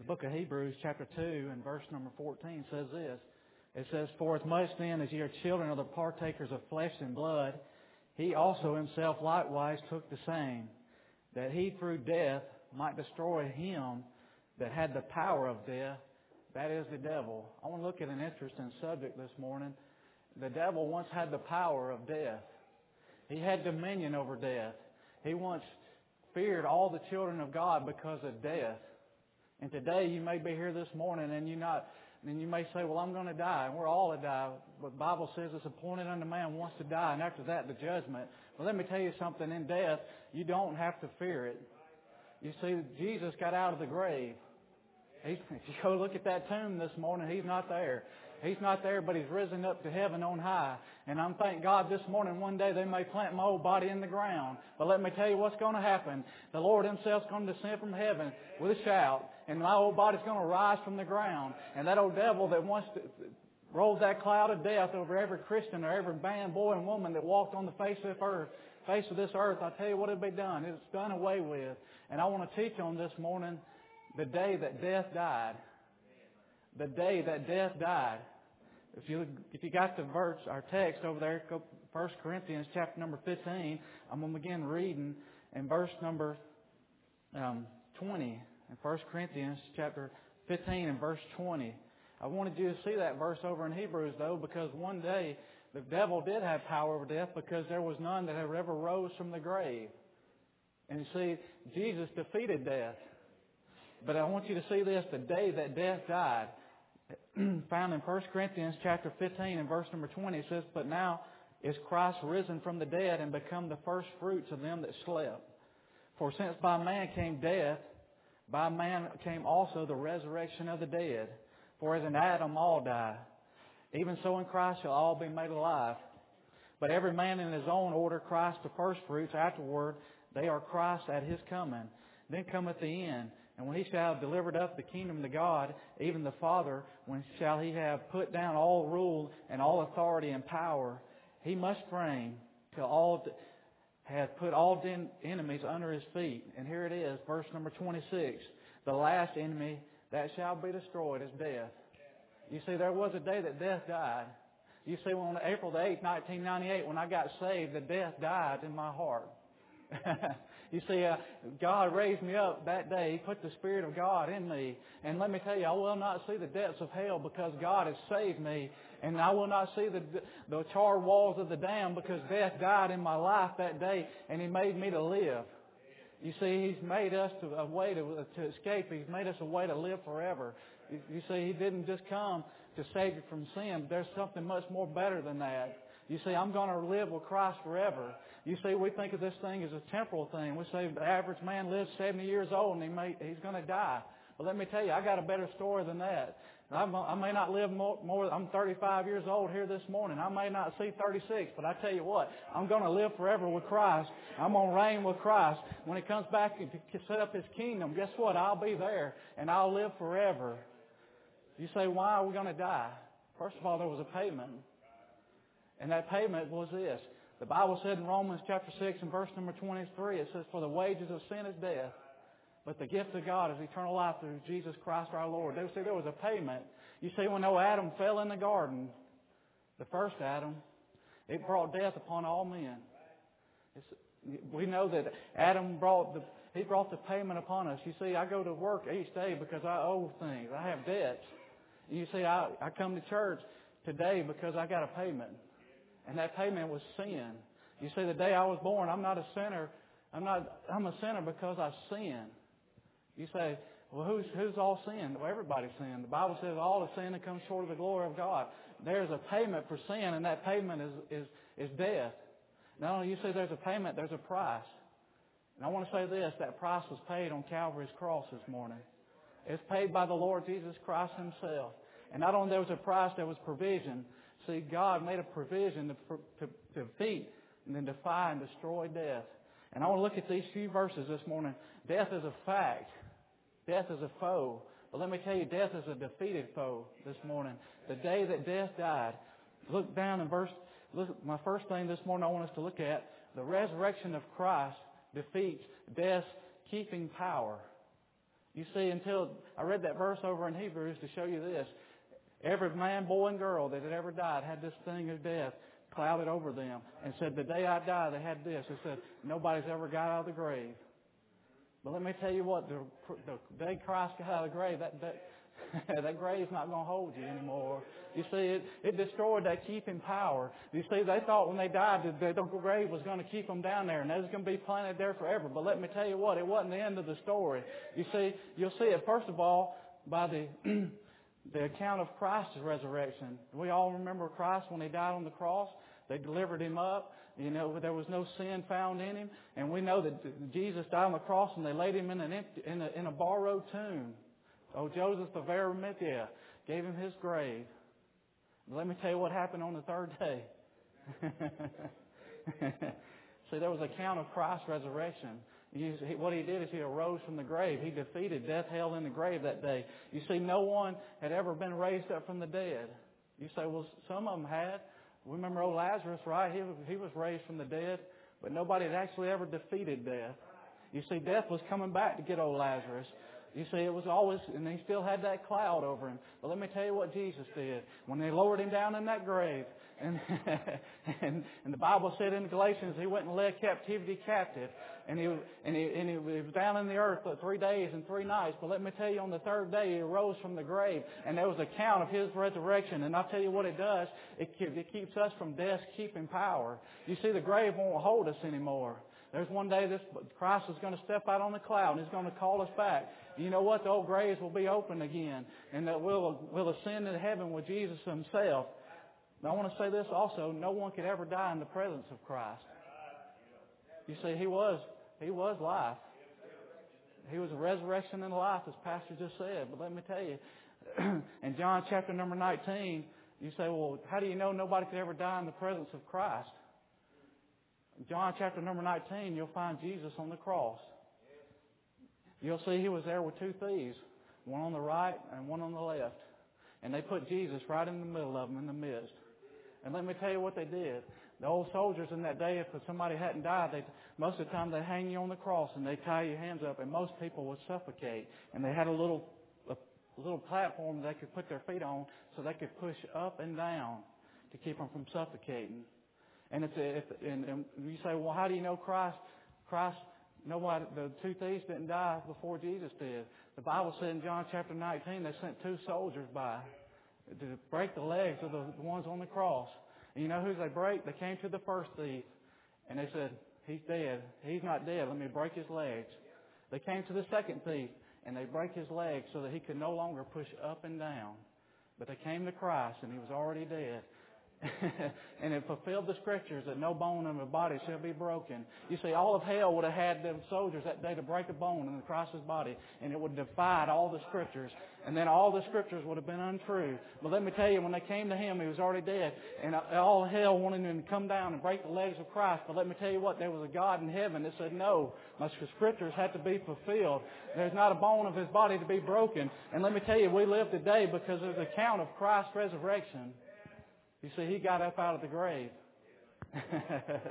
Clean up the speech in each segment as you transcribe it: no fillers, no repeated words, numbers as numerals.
book of Hebrews chapter 2 and verse number 14 says this. It says, "For as much then as ye are children of the partakers of flesh and blood, He also Himself likewise took the same, that He through death might destroy him that had the power of death, that is the devil." I want to look at an interesting subject this morning. The devil once had the power of death. He had dominion over death. He once feared all the children of God because of death. And today you may be here this morning and you may say, "Well, I'm going to die," and we're all to die. But the Bible says it's appointed unto man once to die, and after that the judgment. Well, let me tell you something. In death, you don't have to fear it. You see, Jesus got out of the grave. If you go look at that tomb this morning, He's not there. He's not there, but He's risen up to heaven on high. And I'm thanking God this morning, one day they may plant my old body in the ground. But let me tell you what's going to happen. The Lord Himself's going to descend from heaven with a shout, and my old body's going to rise from the ground. And that old devil that once rolled that cloud of death over every Christian or every man, boy, and woman that walked on the face of this earth, I tell you what it'll be done. It's done away with. And I want to teach on this morning the day that death died. The day that death died. If you got the verse, our text over there, 1 Corinthians chapter number 15, I'm going to begin reading in verse number 20. In 1 Corinthians chapter 15 and verse 20. I wanted you to see that verse over in Hebrews, though, because one day the devil did have power over death because there was none that had ever rose from the grave. And you see, Jesus defeated death. But I want you to see this, the day that death died. Found in 1 Corinthians chapter 15 and verse number 20, it says, "But now is Christ risen from the dead and become the first fruits of them that slept. For since by man came death, by man came also the resurrection of the dead. For as in Adam all die, even so in Christ shall all be made alive. But every man in his own order, Christ the first fruits, afterward they are Christ at His coming. Then cometh the end. And when He shall have delivered up the kingdom to God, even the Father, when shall He have put down all rule and all authority and power, He must reign till all hath put all enemies under His feet." And here it is, verse number 26. "The last enemy that shall be destroyed is death." You see, there was a day that death died. You see, on April the 8th, 1998, when I got saved, the death died in my heart. You see, God raised me up that day. He put the Spirit of God in me. And let me tell you, I will not see the depths of hell because God has saved me. And I will not see the charred walls of the dam because death died in my life that day and He made me to live. You see, He's made us a way to escape. He's made us a way to live forever. You see, He didn't just come to save you from sin. There's something much more better than that. You see, I'm going to live with Christ forever. You see, we think of this thing as a temporal thing. We say the average man lives 70 years old and he's going to die. But let me tell you, I got a better story than that. I may not live more. I'm 35 years old here this morning. I may not see 36, but I tell you what, I'm going to live forever with Christ. I'm going to reign with Christ. When He comes back to set up His kingdom, guess what? I'll be there and I'll live forever. You say, why are we going to die? First of all, there was a payment. And that payment was this. The Bible said in Romans chapter 6 and verse number 23, it says, "For the wages of sin is death, but the gift of God is eternal life through Jesus Christ our Lord." They say there was a payment. You see, when Adam fell in the garden, the first Adam, it brought death upon all men. We know that Adam brought the payment upon us. You see, I go to work each day because I owe things. I have debts. You see, I come to church today because I got a payment. And that payment was sin. You see, the day I was born, I'm not a sinner. I'm a sinner because I sinned. You say, well, who's all sinned? Well, everybody sinned. The Bible says all have sinned and come short of the glory of God. There's a payment for sin, and that payment is death. Not only you say there's a payment, there's a price. And I want to say this, that price was paid on Calvary's cross this morning. It's paid by the Lord Jesus Christ Himself. And not only there was a price, there was provision. See, God made a provision to defeat and then defy and destroy death. And I want to look at these few verses this morning. Death is a fact. Death is a foe. But let me tell you, death is a defeated foe this morning. The day that death died. Look down in my first thing this morning I want us to look at, the resurrection of Christ defeats death's keeping power. You see, until I read that verse over in Hebrews to show you this. Every man, boy, and girl that had ever died had this thing of death clouded over them and said, the day I die, they had this. It said, nobody's ever got out of the grave. But let me tell you what, the day Christ got out of the grave, that grave's not going to hold you anymore. You see, it destroyed that keeping power. You see, they thought when they died that the grave was going to keep them down there and they was going to be planted there forever. But let me tell you what, it wasn't the end of the story. You see, you'll see it, first of all, by the account of Christ's resurrection. We all remember Christ when He died on the cross. They delivered Him up. You know, there was no sin found in Him. And we know that Jesus died on the cross and they laid Him in a borrowed tomb. Oh, Joseph of Arimathea gave Him his grave. Let me tell you what happened on the third day. See, there was an account of Christ's resurrection. What He did is He arose from the grave. He defeated death, hell, in the grave that day. You see, no one had ever been raised up from the dead. You say, well, some of them had. We remember old Lazarus, right? He was raised from the dead, but nobody had actually ever defeated death. You see, death was coming back to get old Lazarus. You see, it was always, and he still had that cloud over him. But let me tell you what Jesus did. When they lowered Him down in that grave, and the Bible said in Galatians, He went and led captivity captive. And he was down in the earth for 3 days and 3 nights. But let me tell you, on the third day, He arose from the grave. And there was a count of His resurrection. And I'll tell you what it does. It keeps us from death's keeping power. You see, the grave won't hold us anymore. There's one day Christ is going to step out on the cloud and He's going to call us back. You know what? The old graves will be open again. And that we'll ascend into heaven with Jesus Himself. Now, I want to say this also. No one could ever die in the presence of Christ. You see, He was life. He was a resurrection and life, as Pastor just said. But let me tell you, in John chapter number 19, you say, well, how do you know nobody could ever die in the presence of Christ? In John chapter number 19, you'll find Jesus on the cross. You'll see He was there with 2 thieves, one on the right and one on the left. And they put Jesus right in the middle of them, in the midst. And let me tell you what they did. The old soldiers in that day, if somebody hadn't died, most of the time they'd hang you on the cross and they'd tie your hands up, and most people would suffocate. And they had a little platform they could put their feet on so they could push up and down to keep them from suffocating. And and you say, well, how do you know Christ? Nobody, the 2 thieves didn't die before Jesus did. The Bible said in John chapter 19 they sent 2 soldiers by to break the legs of the ones on the cross. And you know who they break? They came to the first thief and they said, He's dead. He's not dead. Let me break his legs. They came to the second thief and they break his legs so that he could no longer push up and down. But they came to Christ and He was already dead. And it fulfilled the Scriptures that no bone in the body shall be broken. You see, all of hell would have had them soldiers that day to break a bone in Christ's body, and it would have defied all the Scriptures. And then all the Scriptures would have been untrue. But let me tell you, when they came to Him, He was already dead. And all hell wanted Him to come down and break the legs of Christ. But let me tell you what, there was a God in heaven that said, no, the Scriptures had to be fulfilled. There's not a bone of His body to be broken. And let me tell you, we live today because of the account of Christ's resurrection. You see, He got up out of the grave. The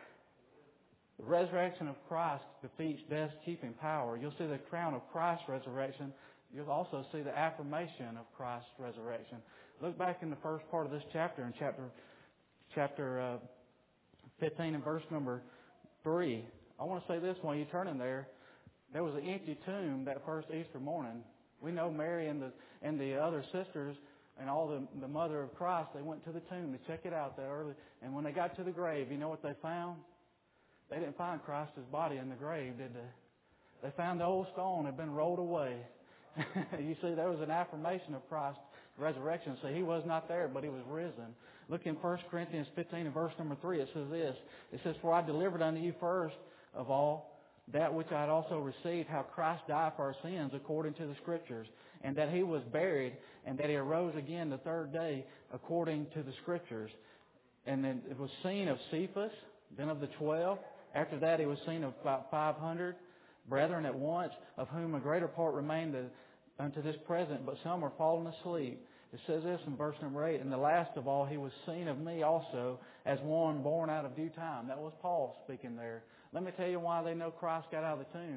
resurrection of Christ defeats death's keeping power. You'll see the crown of Christ's resurrection. You'll also see the affirmation of Christ's resurrection. Look back in the first part of this chapter, in chapter 15 and verse number 3. I want to say this while you turn in there. There was an empty tomb that first Easter morning. We know Mary and the other sisters and all the mother of Christ, they went to the tomb to check it out that early. And when they got to the grave, you know what they found? They didn't find Christ's body in the grave, did they? They found the old stone had been rolled away. You see, there was an affirmation of Christ's resurrection. So He was not there, but He was risen. Look in 1 Corinthians 15 and verse number 3. It says this. It says, for I delivered unto you first of all that which I had also received, how Christ died for our sins according to the Scriptures, and that He was buried, and that He arose again the third day according to the Scriptures. And then it was seen of Cephas, then of the 12. After that He was seen of about 500 brethren at once, of whom a greater part remained unto this present, but some are fallen asleep. It says this in verse number 8, and the last of all He was seen of me also, as one born out of due time. That was Paul speaking there. Let me tell you why they know Christ got out of the tomb.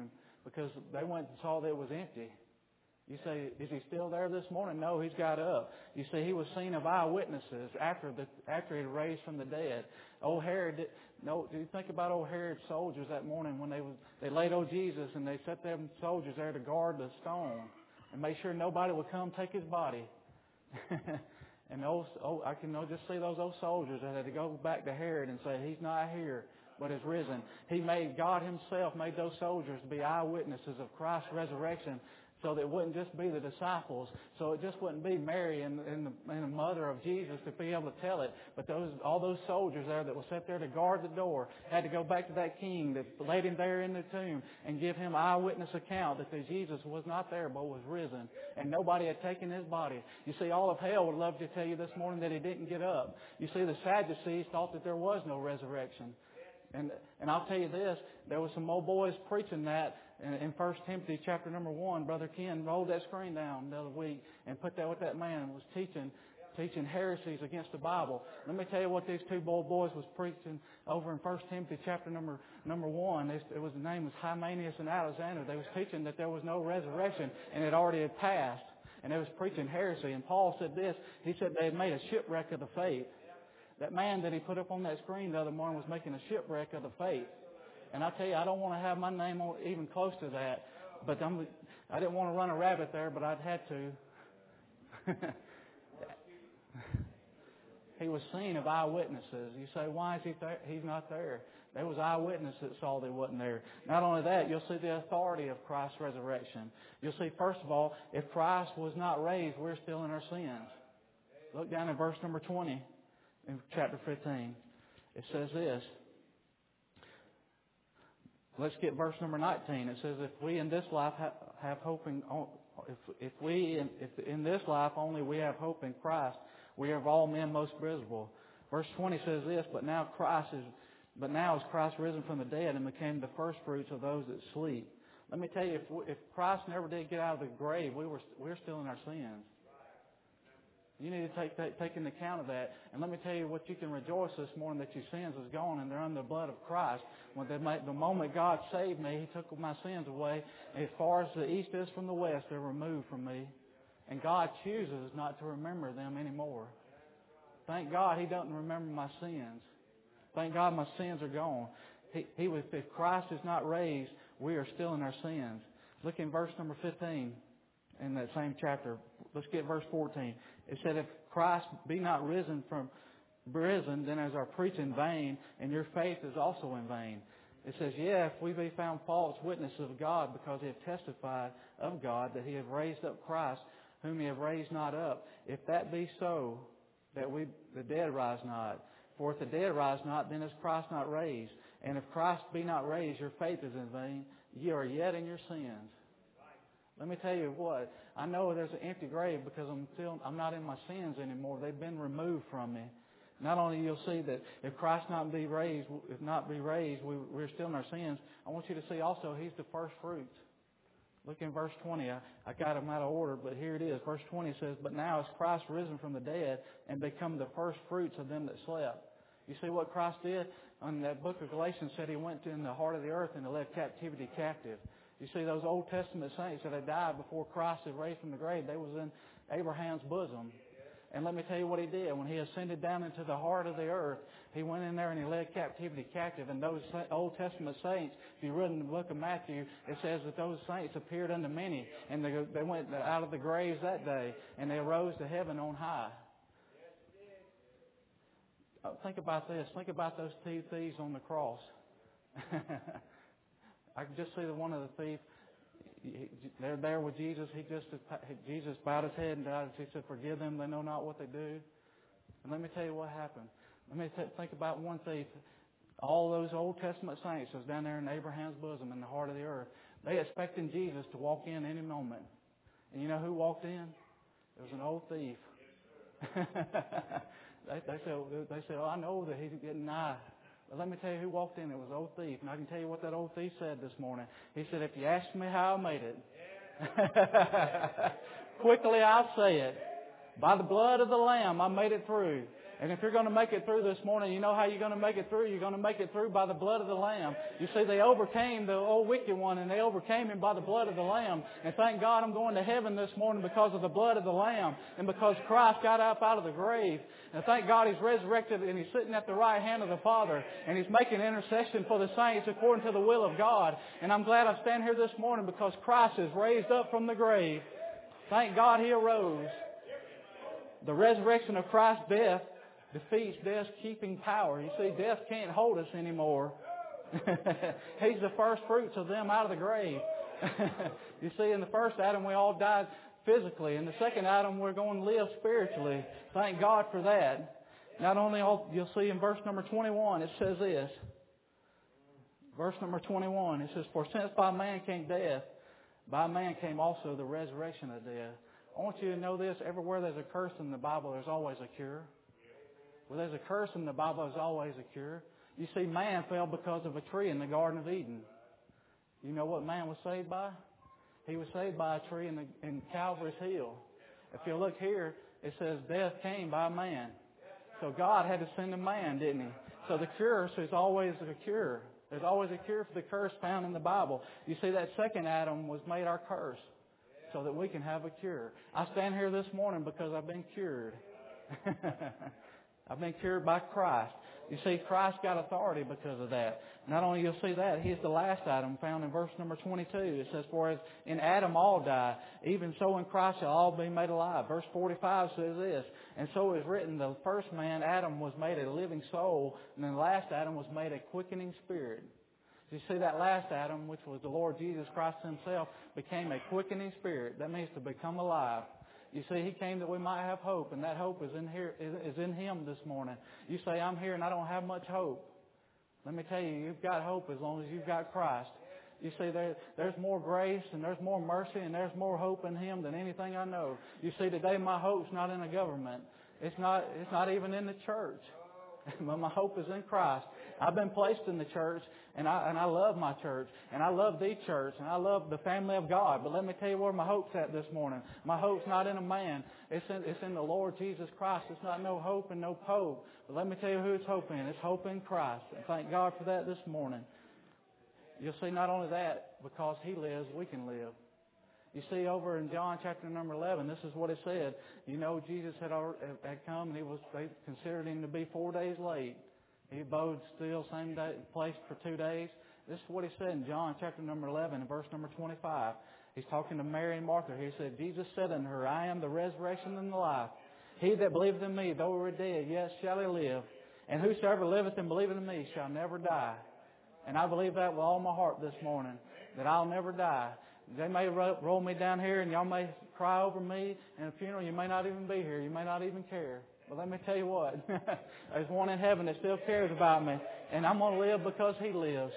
because they went and saw that it was empty. You say, is he still there this morning? No, he's got up. You see, he was seen of eyewitnesses after he had raised from the dead. Old Herod, do you think about old Herod's soldiers that morning when they laid old Jesus and they set them soldiers there to guard the stone and make sure nobody would come take his body. And I can just see those old soldiers that had to go back to Herod and say, he's not here, but is risen. God himself made those soldiers to be eyewitnesses of Christ's resurrection, so that it wouldn't just be the disciples, so it just wouldn't be Mary and the mother of Jesus to be able to tell it, but all those soldiers there that were set there to guard the door had to go back to that king that laid him there in the tomb and give him eyewitness account that Jesus was not there but was risen, and nobody had taken his body. You see, all of hell would love to tell you this morning that he didn't get up. You see, the Sadducees thought that there was no resurrection. And I'll tell you this, there was some old boys preaching that in 1 Timothy chapter number 1. Brother Ken rolled that screen down the other week and put that what that man was teaching heresies against the Bible. Let me tell you what these two old boys was preaching over in 1 Timothy chapter number 1. The name was Hymenaeus and Alexander. They was teaching that there was no resurrection and it already had passed. And they was preaching heresy. And Paul said this, he said they had made a shipwreck of the faith. That man that he put up on that screen the other morning was making a shipwreck of the faith. And I tell you, I don't want to have my name on even close to that. But I didn't want to run a rabbit there, but I'd had to. He was seen of eyewitnesses. You say, why is he there? He's not there. There was eyewitnesses that saw that he wasn't there. Not only that, you'll see the authority of Christ's resurrection. You'll see, first of all, if Christ was not raised, we're still in our sins. Look down at verse number 20. In chapter 15, it says this. Let's get verse number 19. It says, if we in this life have hope if in this life only we have hope in Christ, we are of all men most miserable. Verse 20 says this, but now is Christ risen from the dead and became the first fruits of those that sleep. Let me tell you, if Christ never did get out of the grave, we're still in our sins. You need to take into account of that. And let me tell you what you can rejoice this morning, that your sins is gone and they're under the blood of Christ. The moment God saved me, He took my sins away. As far as the east is from the west, they're removed from me. And God chooses not to remember them anymore. Thank God He doesn't remember my sins. Thank God my sins are gone. If Christ is not raised, we are still in our sins. Look in verse number 15 in that same chapter. Let's get verse 14. It said, if Christ be not risen, then is our preaching vain, and your faith is also in vain. It says, if we be found false witnesses of God, because He have testified of God that He have raised up Christ, whom He have raised not up. If that be so, that the dead rise not. For if the dead rise not, then is Christ not raised. And if Christ be not raised, your faith is in vain. Ye are yet in your sins. Let me tell you what, I know there's an empty grave because I'm not in my sins anymore. They've been removed from me. Not only you'll see that if Christ not be raised, we're still in our sins. I want you to see also He's the first fruits. Look in verse 20. I got them out of order, but here it is. Verse 20 says, but now is Christ risen from the dead and become the first fruits of them that slept. You see what Christ did? In that book of Galatians said He went in the heart of the earth and led captivity captive. You see, those Old Testament saints that had died before Christ had raised from the grave, they was in Abraham's bosom. And let me tell you what He did. When He ascended down into the heart of the earth, He went in there and He led captivity captive. And those Old Testament saints, if you read in the book of Matthew, it says that those saints appeared unto many. And they went out of the graves that day, and they arose to heaven on high. Think about this. Think about those two thieves on the cross. I can just see one of the thieves. They're there with Jesus. Jesus bowed His head and died. He said, forgive them. They know not what they do. And let me tell you what happened. Think about one thief. All those Old Testament saints was down there in Abraham's bosom in the heart of the earth. They expecting Jesus to walk in any moment. And you know who walked in? It was an old thief. They said, I know that He's getting nigh. But let me tell you who walked in. It was an old thief. And I can tell you what that old thief said this morning. He said, if you ask me how I made it, quickly I'll say it. By the blood of the Lamb, I made it through. And if you're going to make it through this morning, you know how you're going to make it through? You're going to make it through by the blood of the Lamb. You see, they overcame the old wicked one, and they overcame him by the blood of the Lamb. And thank God I'm going to heaven this morning because of the blood of the Lamb and because Christ got up out of the grave. And thank God He's resurrected and He's sitting at the right hand of the Father, and He's making intercession for the saints according to the will of God. And I'm glad I stand here this morning because Christ is raised up from the grave. Thank God He arose. The resurrection of Christ's death defeats death's keeping power. You see, death can't hold us anymore. He's the first fruits of them out of the grave. You see, in the first Adam, we all died physically. In the second Adam, we're going to live spiritually. Thank God for that. Not only, you'll see in verse number 21, it says this. Verse number 21, it says, "For since by man came death, by man came also the resurrection of death." I want you to know this. Everywhere there's a curse in the Bible, there's always a cure. Where there's a curse in the Bible, there's always a cure. You see, man fell because of a tree in the Garden of Eden. You know what man was saved by? He was saved by a tree in Calvary's Hill. If you look here, it says death came by man. So God had to send a man, didn't He? So the cure is always a cure. There's always a cure for the curse found in the Bible. You see, that second Adam was made our curse so that we can have a cure. I stand here this morning because I've been cured. I've been cured by Christ. You see, Christ got authority because of that. Not only you'll see that, He's the last Adam found in verse number 22. It says, "For as in Adam all die, even so in Christ shall all be made alive." Verse 45 says this, "And so is written, the first man, Adam, was made a living soul, and then the last Adam was made a quickening spirit." You see, that last Adam, which was the Lord Jesus Christ Himself, became a quickening spirit. That means to become alive. You see, He came that we might have hope, and that hope is in Him this morning. You say, "I'm here and I don't have much hope." Let me tell you, you've got hope as long as you've got Christ. You see, there's more grace and there's more mercy and there's more hope in Him than anything I know. You see, today my hope's not in a government. It's not even in the church. But my hope is in Christ. I've been placed in the church, and I love my church, and I love the church, and I love the family of God. But let me tell you where my hope's at this morning. My hope's not in a man. It's in the Lord Jesus Christ. It's not no hope and no pope. But let me tell you who it's hope in. It's hope in Christ. And thank God for that this morning. You'll see not only that, because He lives, we can live. You see, over in John chapter number 11, this is what it said. You know, Jesus had come, and they considered Him to be 4 days late. He abode still same place for 2 days. This is what He said in John chapter number 11 and verse number 25. He's talking to Mary and Martha. He said, "Jesus said unto her, I am the resurrection and the life. He that believeth in me, though he were dead, yet shall he live. And whosoever liveth and believeth in me shall never die." And I believe that with all my heart this morning, that I'll never die. They may roll me down here and y'all may cry over me. In a funeral, you may not even be here. You may not even care. But let me tell you what. There's one in heaven that still cares about me. And I'm going to live because He lives.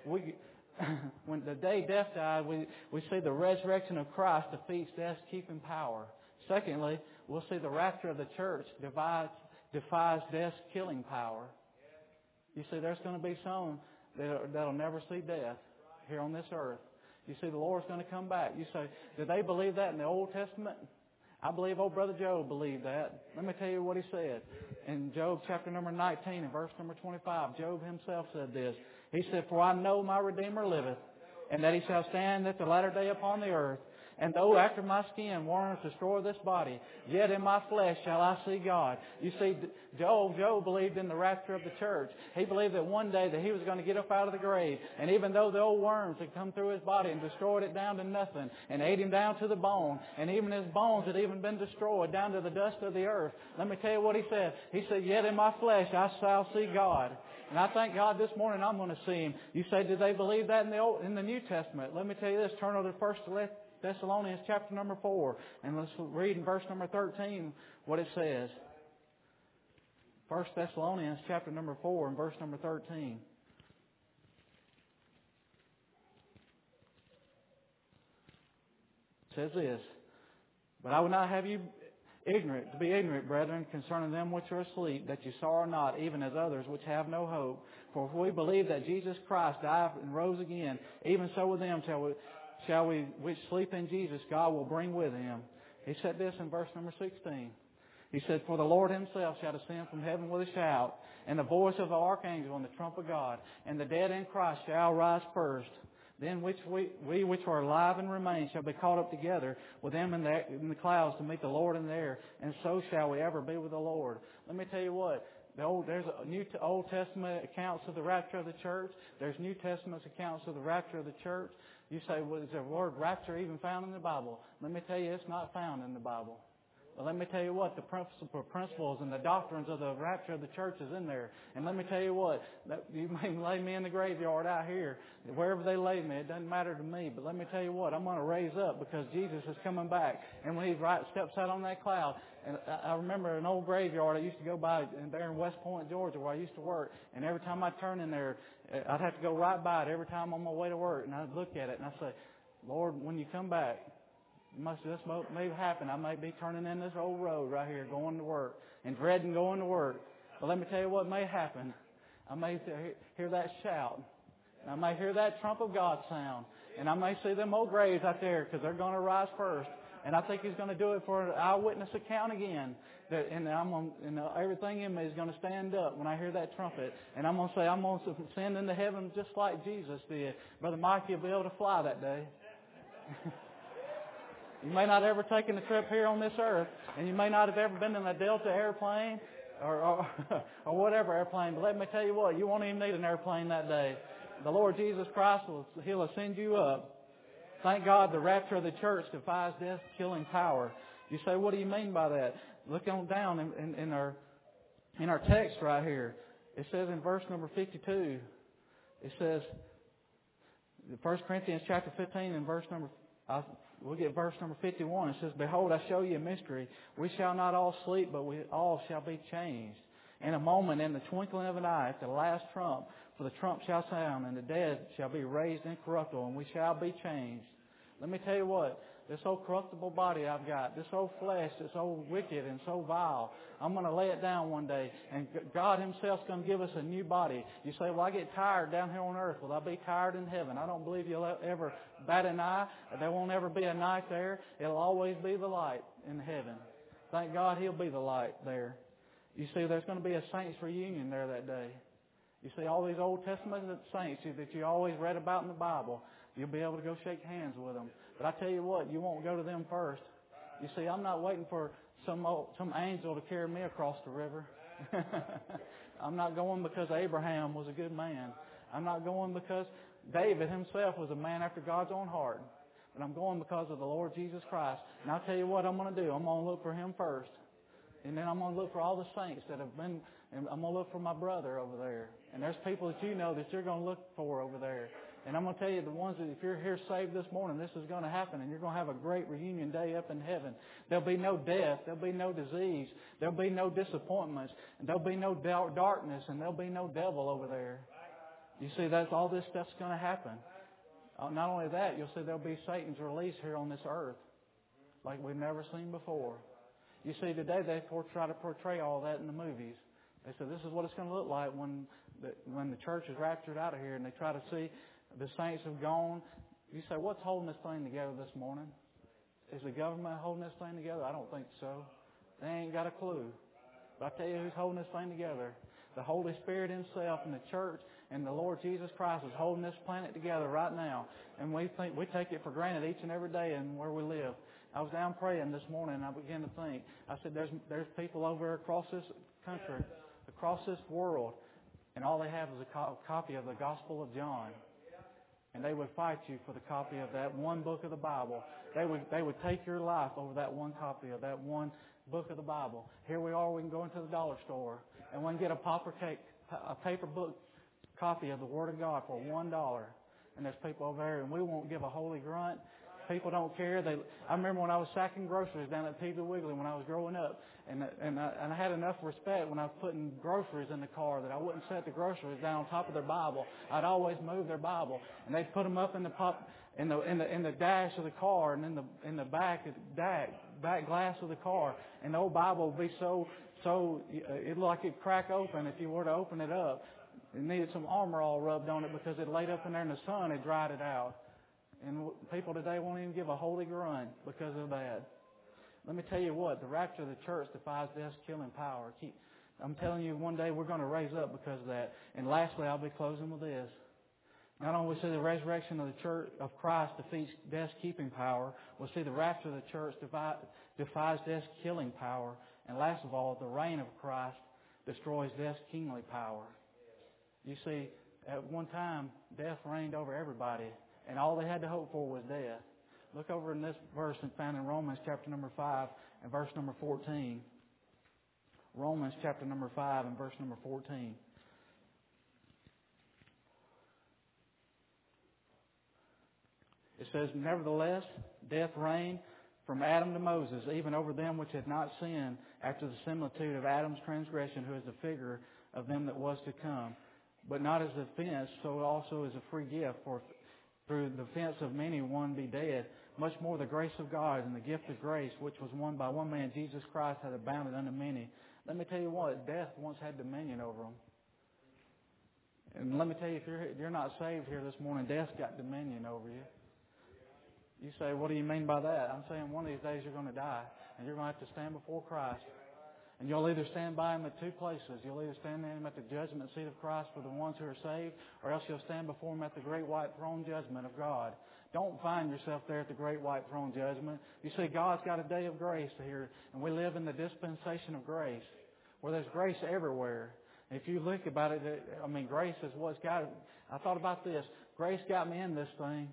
When the day death died, we see the resurrection of Christ defeats death's keeping power. Secondly, we'll see the rapture of the church defies death's killing power. You see, there's going to be some that'll never see death here on this earth. You see, the Lord's going to come back. You say, did they believe that in the Old Testament? I believe old Brother Job believed that. Let me tell you what he said. In Job chapter number 19 and verse number 25, Job himself said this. He said, "For I know my Redeemer liveth, and that He shall stand at the latter day upon the earth. And though after my skin worms destroy this body, yet in my flesh shall I see God." You see, Job believed in the rapture of the church. He believed that one day that he was going to get up out of the grave. And even though the old worms had come through his body and destroyed it down to nothing and ate him down to the bone, and even his bones had even been destroyed down to the dust of the earth, let me tell you what he said. He said, "Yet in my flesh I shall see God." And I thank God this morning I'm going to see Him. You say, did they believe that in the New Testament? Let me tell you this. Turn over to 1 Thessalonians chapter number 4. And let's read in verse number 13 what it says. 1 Thessalonians chapter number 4 and verse number 13. It says this. "But I would not have you be ignorant, brethren, concerning them which are asleep, that you sorrow not, even as others which have no hope. For if we believe that Jesus Christ died and rose again, even so with them shall we which sleep in Jesus, God will bring with Him." He said this in verse number 16. He said, for the Lord himself shall descend from heaven with a shout, and the voice of the archangel and the trump of God, and the dead in Christ shall rise first. Then we which are alive and remain shall be caught up together with them in the clouds to meet the Lord in the air, and so shall we ever be with the Lord. Let me tell you what. There's Old Testament accounts of the rapture of the church. There's New Testament accounts of the rapture of the church. You say, well, is the word rapture even found in the Bible? Let me tell you, it's not found in the Bible. But let me tell you what, the principles and the doctrines of the rapture of the church is in there. And let me tell you what, you may lay me in the graveyard out here. Wherever they lay me, it doesn't matter to me. But let me tell you what, I'm going to raise up because Jesus is coming back. And when He steps out on that cloud, and I remember an old graveyard I used to go by there in West Point, Georgia, where I used to work. And every time I turn in there, I'd have to go right by it every time on my way to work. And I'd look at it and I'd say, Lord, when you come back, this may happen. I may be turning in this old road right here, going to work, and dreading going to work. But let me tell you what may happen. I may hear that shout. I may hear that trump of God sound. And I may see them old graves out there because they're going to rise first. And I think He's going to do it for an eyewitness account again. And everything in me is going to stand up when I hear that trumpet. And I'm going to say, I'm going to ascend into heaven just like Jesus did. Brother Mike, you'll be able to fly that day. You may not have ever taken a trip here on this earth, and you may not have ever been in a Delta airplane or whatever airplane, but let me tell you what, you won't even need an airplane that day. The Lord Jesus Christ, He'll ascend you up. Thank God the rapture of the church defies death's killing power. You say, what do you mean by that? Look on down in our text right here. It says in verse number 52, it says, 1 Corinthians chapter 15 and verse number we'll get verse number 51. It says, behold, I show you a mystery. We shall not all sleep, but we all shall be changed. In a moment, in the twinkling of an eye, at the last trump, for the trump shall sound, and the dead shall be raised incorruptible, and we shall be changed. Let me tell you what, this old corruptible body I've got, this old flesh, this old wicked and so vile, I'm going to lay it down one day, and God Himself's going to give us a new body. You say, well, I get tired down here on earth. Will I be tired in heaven? I don't believe you'll ever bat an eye. There won't ever be a night there. It'll always be the light in heaven. Thank God He'll be the light there. You see, there's going to be a saints reunion there that day. You see, all these Old Testament saints that you always read about in the Bible, you'll be able to go shake hands with them. But I tell you what, you won't go to them first. You see, I'm not waiting for some angel to carry me across the river. I'm not going because Abraham was a good man. I'm not going because David himself was a man after God's own heart. But I'm going because of the Lord Jesus Christ. And I'll tell you what I'm going to do. I'm going to look for Him first. And then I'm going to look for all the saints that have been, and I'm going to look for my brother over there. And there's people that you know that you're going to look for over there. And I'm going to tell you, the ones that if you're here saved this morning, this is going to happen. And you're going to have a great reunion day up in heaven. There'll be no death. There'll be no disease. There'll be no disappointments. And there'll be no darkness. And there'll be no devil over there. You see, that's all this stuff's going to happen. Not only that, you'll see there'll be Satan's release here on this earth like we've never seen before. You see, today they try to portray all that in the movies. They say this is what it's going to look like when the church is raptured out of here, and they try to see the saints have gone. You say, what's holding this thing together this morning? Is the government holding this thing together? I don't think so. They ain't got a clue. But I tell you who's holding this thing together. The Holy Spirit Himself and the church and the Lord Jesus Christ is holding this planet together right now. And we take it for granted each and every day in where we live. I was down praying this morning and I began to think. I said, there's people over across this country, across this world, and all they have is a copy of the Gospel of John. And they would fight you for the copy of that one book of the Bible. They would take your life over that one copy of that one book of the Bible. Here we are, we can go into the dollar store and we can get a paper book copy of the Word of God for $1. And there's people over there, and we won't give a holy grunt. People don't care. I remember when I was sacking groceries down at Piggly Wiggly when I was growing up, and I had enough respect when I was putting groceries in the car that I wouldn't set the groceries down on top of their Bible. I'd always move their Bible, and they'd put them up in the dash of the car and in the back glass of the car, and the old Bible would be so it looked like it'd crack open if you were to open it up. It needed some armor all rubbed on it because it laid up in there in the sun. It dried it out. And people today won't even give a holy grunt because of that. Let me tell you what, the rapture of the church defies death's killing power. I'm telling you, one day we're going to raise up because of that. And lastly, I'll be closing with this. Not only will we see the resurrection of the church of Christ defeats death's keeping power, we'll see the rapture of the church defies death's killing power. And last of all, the reign of Christ destroys death's kingly power. You see, at one time, death reigned over everybody, and all they had to hope for was death. Look over in this verse found in Romans chapter number 5 and verse number 14. Romans chapter number 5 and verse number 14. It says, "Nevertheless, death reigned from Adam to Moses, even over them which had not sinned, after the similitude of Adam's transgression, who is the figure of them that was to come. But not as offense, so also as a free gift. For through the offense of many one be dead. Much more the grace of God and the gift of grace, which was won by one man, Jesus Christ, hath abounded unto many." Let me tell you what, death once had dominion over them. And let me tell you, if you're not saved here this morning, death's got dominion over you. You say, what do you mean by that? I'm saying one of these days you're going to die, and you're going to have to stand before Christ. And you'll either stand by Him at two places. You'll either stand by Him at the judgment seat of Christ for the ones who are saved, or else you'll stand before Him at the great white throne judgment of God. Don't find yourself there at the great white throne judgment. You see, God's got a day of grace here, and we live in the dispensation of grace, where there's grace everywhere. If you look about it, grace is what's got it. I thought about this. Grace got me in this thing.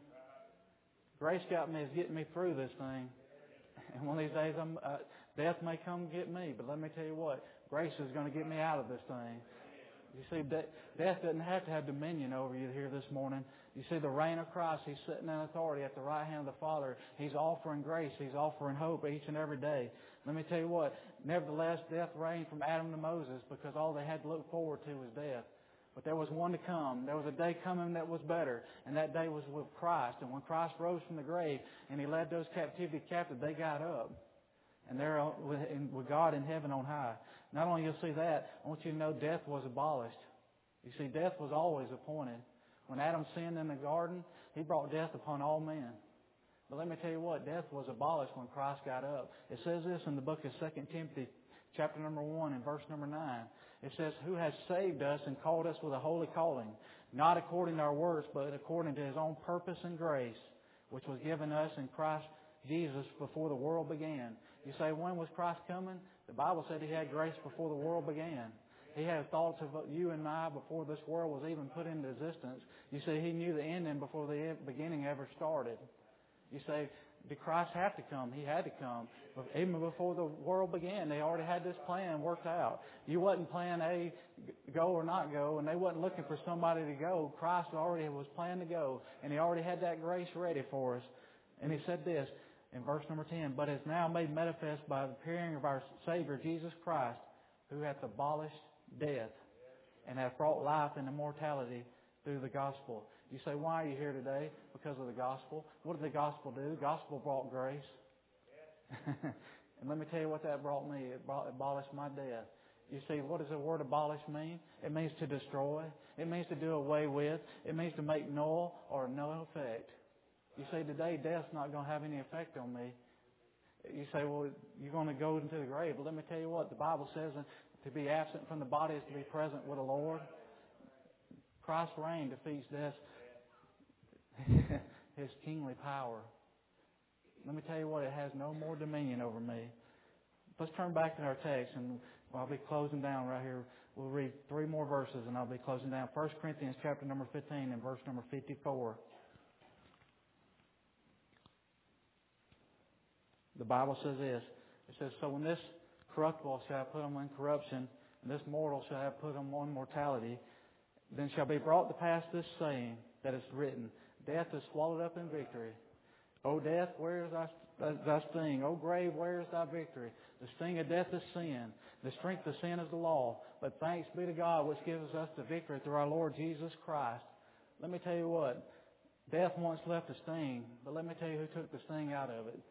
Grace got me is getting me through this thing. And one of these days, death may come get me, but let me tell you what, grace is going to get me out of this thing. You see, death doesn't have to have dominion over you here this morning. You see, the reign of Christ, He's sitting in authority at the right hand of the Father. He's offering grace. He's offering hope each and every day. Let me tell you what, nevertheless, death reigned from Adam to Moses because all they had to look forward to was death. But there was one to come. There was a day coming that was better, and that day was with Christ. And when Christ rose from the grave and He led those captivity captive, they got up. And they're with God in heaven on high. Not only you'll see that, I want you to know death was abolished. You see, death was always appointed. When Adam sinned in the garden, he brought death upon all men. But let me tell you what, death was abolished when Christ got up. It says this in the book of 2 Timothy, chapter number 1 and verse number 9. It says, "Who has saved us and called us with a holy calling, not according to our works, but according to His own purpose and grace, which was given us in Christ Jesus before the world began." You say, when was Christ coming? The Bible said He had grace before the world began. He had thoughts of you and I before this world was even put into existence. You say He knew the ending before the beginning ever started. You say, did Christ have to come? He had to come. But even before the world began, they already had this plan worked out. You wasn't plan A, go or not go, and they wasn't looking for somebody to go. Christ already was planned to go, and He already had that grace ready for us. And He said this in verse number 10, "But is now made manifest by the appearing of our Savior Jesus Christ, who hath abolished death, and hath brought life and immortality through the gospel." You say, why are you here today? Because of the gospel. What did the gospel do? The gospel brought grace. And let me tell you what that brought me. It abolished my death. You see, what does the word abolish mean? It means to destroy. It means to do away with. It means to make null or no effect. You see, today death's not going to have any effect on me. You say, well, you're going to go into the grave. But let me tell you what, the Bible says to be absent from the body is to be present with the Lord. Christ's reign defeats death, His kingly power. Let me tell you what, it has no more dominion over me. Let's turn back to our text, and I'll be closing down right here. We'll read 3 more verses, and I'll be closing down. 1 Corinthians chapter number 15 and verse number 54. The Bible says this. It says, "So when this corruptible shall have put them in corruption, and this mortal shall have put them on mortality, then shall be brought to pass this saying that is written, Death is swallowed up in victory. O death, where is thy sting? O grave, where is thy victory? The sting of death is sin. The strength of sin is the law. But thanks be to God which gives us the victory through our Lord Jesus Christ." Let me tell you what. Death once left a sting, but let me tell you who took the sting out of it.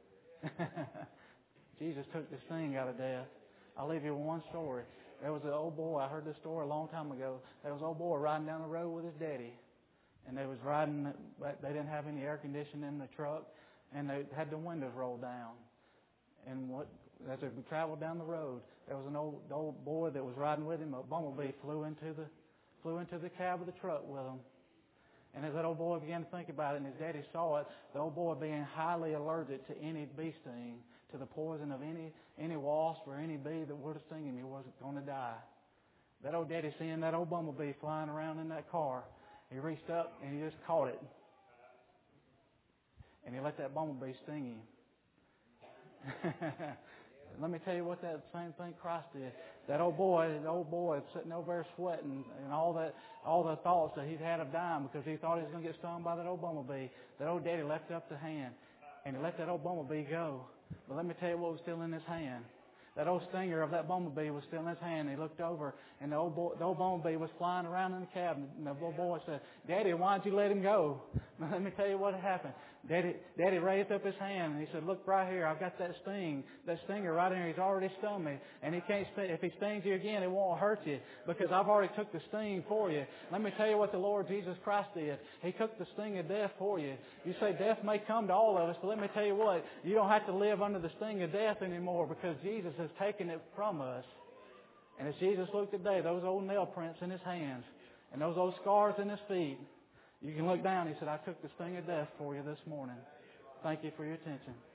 Jesus took the sting out of death. I'll leave you with one story. There was an old boy, I heard this story a long time ago. There was an old boy riding down the road with his daddy. And they was riding, they didn't have any air conditioning in the truck, and they had the windows rolled down. And as we traveled down the road, there was an old boy that was riding with him. A bumblebee flew into the cab of the truck with him. And as that old boy began to think about it, and his daddy saw it, the old boy being highly allergic to any bee sting, to the poison of any wasp or any bee that would have stung him, he wasn't going to die. That old daddy, seeing that old bumblebee flying around in that car, he reached up and he just caught it. And he let that bumblebee sting him. Let me tell you what that same thing Christ did. That old boy sitting over there sweating, and all the thoughts that he'd had of dying because he thought he was going to get stung by that old bumblebee. That old daddy lifted up the hand, and he let that old bumblebee go. But let me tell you what was still in his hand. That old stinger of that bumblebee was still in his hand. He looked over, and the old bumblebee was flying around in the cabin. And the little boy said, "Daddy, why'd you let him go?" Now, let me tell you what happened. Daddy raised up his hand, and he said, "Look right here. I've got that stinger right in here. He's already stung me. And he can't if he stings you again, it won't hurt you because I've already took the sting for you." Let me tell you what the Lord Jesus Christ did. He took the sting of death for you. You say death may come to all of us, but let me tell you what. You don't have to live under the sting of death anymore because Jesus has taken it from us. And as Jesus looked today, those old nail prints in his hands and those old scars in his feet, you can look down. He said, "I took the sting of death for you this morning." Thank you for your attention.